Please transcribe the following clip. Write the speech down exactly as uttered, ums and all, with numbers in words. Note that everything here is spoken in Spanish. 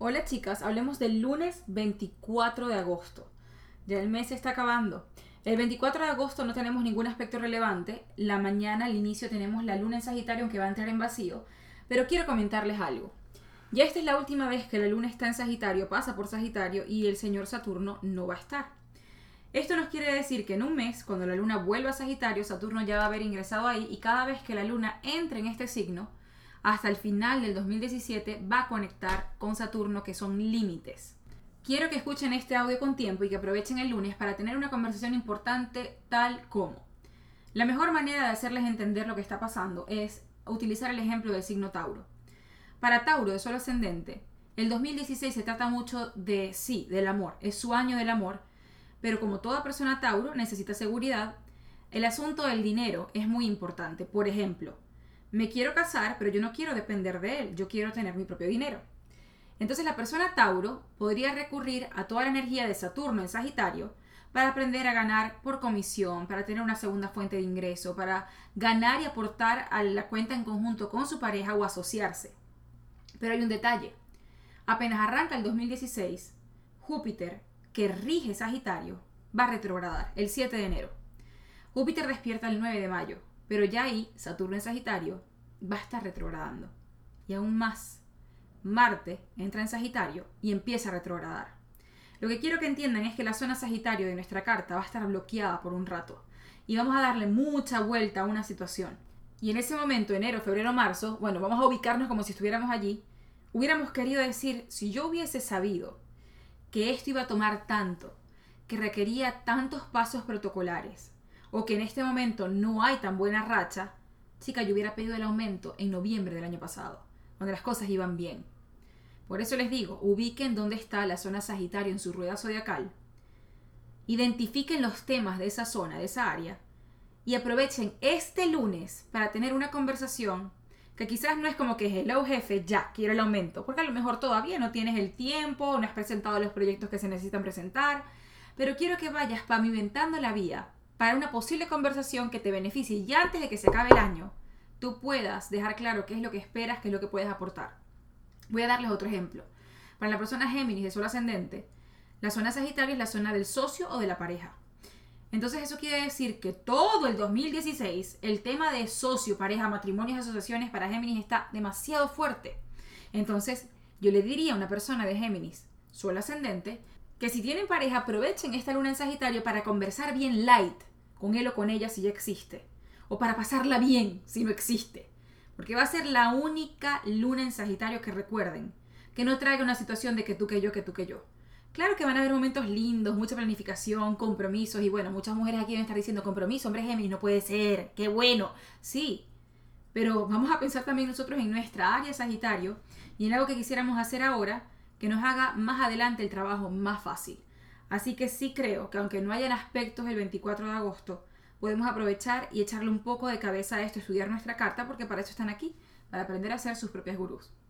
Hola chicas, hablemos del lunes veinticuatro de agosto. Ya el mes se está acabando. El veinticuatro de agosto no tenemos ningún aspecto relevante. La mañana al inicio tenemos la luna en Sagitario, aunque va a entrar en vacío. Pero quiero comentarles algo. Ya esta es la última vez que la luna está en Sagitario, pasa por Sagitario y el señor Saturno no va a estar. Esto nos quiere decir que en un mes, cuando la luna vuelva a Sagitario, Saturno ya va a haber ingresado ahí y cada vez que la luna entre en este signo, hasta el final del dos mil diecisiete va a conectar con Saturno, que son límites. Quiero que escuchen este audio con tiempo y que aprovechen el lunes para tener una conversación importante tal como: la mejor manera de hacerles entender lo que está pasando es utilizar el ejemplo del signo Tauro. Para Tauro de Sol ascendente, el dos mil dieciséis se trata mucho de, sí, del amor, es su año del amor, pero como toda persona Tauro necesita seguridad. El asunto del dinero es muy importante. Por ejemplo, me quiero casar, pero yo no quiero depender de él, yo quiero tener mi propio dinero. Entonces la persona Tauro podría recurrir a toda la energía de Saturno en Sagitario para aprender a ganar por comisión, para tener una segunda fuente de ingreso, para ganar y aportar a la cuenta en conjunto con su pareja o asociarse. Pero hay un detalle. Apenas arranca el dos mil dieciséis, Júpiter, que rige Sagitario, va a retrogradar el siete de enero. Júpiter despierta el nueve de mayo, pero ya ahí Saturno en Sagitario va a estar retrogradando. Y aún más, Marte entra en Sagitario y empieza a retrogradar. Lo que quiero que entiendan es que la zona Sagitario de nuestra carta va a estar bloqueada por un rato y vamos a darle mucha vuelta a una situación. Y en ese momento, enero, febrero, marzo, bueno, vamos a ubicarnos como si estuviéramos allí. Hubiéramos querido decir, si yo hubiese sabido que esto iba a tomar tanto, que requería tantos pasos protocolares, o que en este momento no hay tan buena racha, chica, yo hubiera pedido el aumento en noviembre del año pasado, cuando las cosas iban bien. Por eso les digo, ubiquen dónde está la zona Sagitario en su rueda zodiacal, identifiquen los temas de esa zona, de esa área, y aprovechen este lunes para tener una conversación que quizás no es como que hello jefe, ya, quiero el aumento, porque a lo mejor todavía no tienes el tiempo, no has presentado los proyectos que se necesitan presentar, pero quiero que vayas pavimentando la vía para una posible conversación que te beneficie y antes de que se acabe el año, tú puedas dejar claro qué es lo que esperas, qué es lo que puedes aportar. Voy a darles otro ejemplo. Para la persona Géminis de Sol ascendente, la zona Sagitario es la zona del socio o de la pareja. Entonces eso quiere decir que todo el dos mil dieciséis el tema de socio, pareja, matrimonios, asociaciones para Géminis está demasiado fuerte. Entonces yo le diría a una persona de Géminis, Sol ascendente, que si tienen pareja aprovechen esta luna en Sagitario para conversar bien light con él o con ella si ya existe, o para pasarla bien si no existe, porque va a ser la única luna en Sagitario que recuerden, que no traiga una situación de que tú que yo, que tú que yo. Claro que van a haber momentos lindos, mucha planificación, compromisos, y bueno, muchas mujeres aquí van a estar diciendo compromiso, hombre Géminis, no puede ser, qué bueno, sí, pero vamos a pensar también nosotros en nuestra área Sagitario y en algo que quisiéramos hacer ahora que nos haga más adelante el trabajo más fácil. Así que sí creo que aunque no hayan aspectos el veinticuatro de agosto, podemos aprovechar y echarle un poco de cabeza a esto, estudiar nuestra carta, porque para eso están aquí, para aprender a ser sus propias gurús.